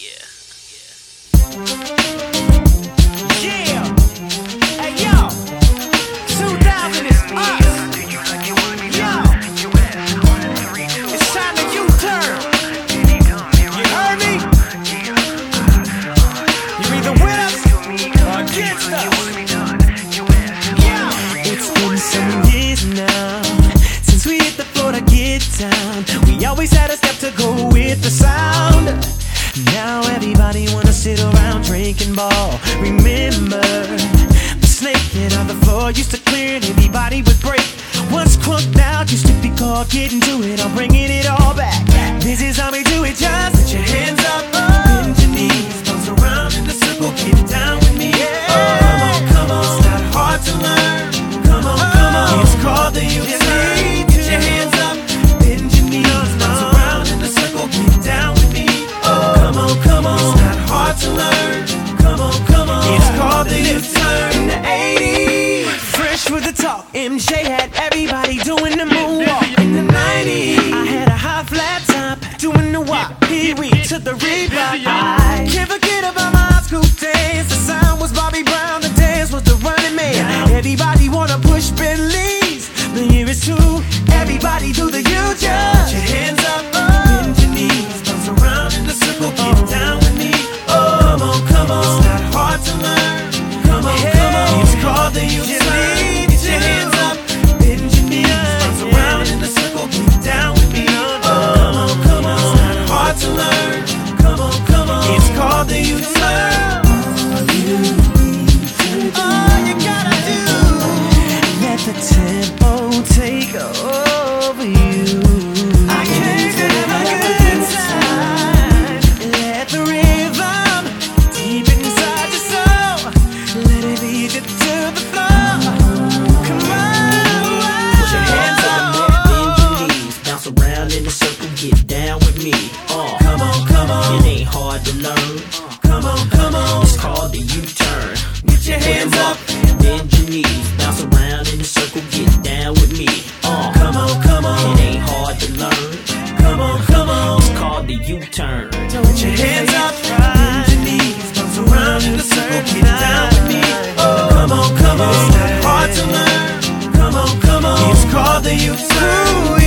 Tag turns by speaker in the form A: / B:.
A: Yeah. Hey yo, 2000 is us. Yo, it's time to U-turn. You heard me? You're either with us or against us. Yeah.
B: It's been some years now since we hit the floor to get down. We always had a step to go with the sound. Now everybody wanna sit around drinking ball. Remember, the snaking on the floor used to clear and everybody would break. Once crunked out used to be called getting to it. I'm bringing it all back. This is how we do it. Just put your hands up, bend your knees, bounce around in the circle, get down with me. Yeah. Come on, come on, it's not hard to learn. Come on, come on, it's called the U-turn. Get your hands up, bend your knees, bounce around in the circle, get down with me. Come on, it's not hard to learn. Come on, it's called the U-turn. In the 80s, fresh with the talk, MJ had everybody doing the moonwalk. In the 90s, I had a high flat top, doing the wop, Pee-wee to the Reebok. I can't forget about my high school days. The sound was Bobby Brown, the dance was the Running Man. Everybody wanna push Bentleys, but here it's true. Everybody do the U-turn. Put your hands up, bend your knees, bounce around in the circle, get down with me. Come on, it's not hard to learn. Come on, it's called the U-turn. Get your hands up, bend your knees, bounce around in the circle, get down with me. Come on, it's not hard to learn. Come on, it's called the U-turn. All you gotta do, let the tempo take over you. I came to have a good time. Let the rhythm deep inside your soul, let it lead you to the floor. Come on,
C: put your hands up, bend your knees, bounce around in a circle, get down with me.
B: come on,
C: It ain't hard to learn.
B: come on,
C: It's called the U-turn.
B: get your hands up.
C: Bend your knees, bounce around in a circle, get down with me.
B: Come on,
C: It ain't hard to learn.
B: come on.
C: It's called the U-turn.
B: Put your hands up, bend your knees, bounce around in a circle, get down with me. Come on, it's not hard to learn. Come on, it's called the U-turn.